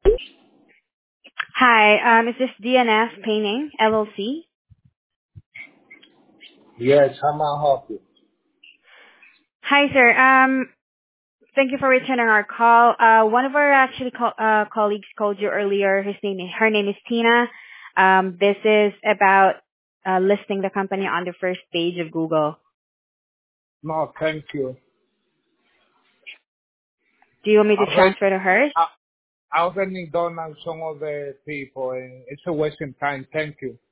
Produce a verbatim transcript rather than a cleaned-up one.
Hi, um, is this D N S Painting, L L C? Yes, how may I help you? Hi, sir. Um, Thank you for returning our call. Uh, One of our actually co- uh, colleagues called you earlier. His name is, her name is Tina. Um, This is about uh listing the company on the first page of Google. No, thank you. Do you want me I to already, transfer to her? I, I already done on some of the people, and it's a wasting time. Thank you.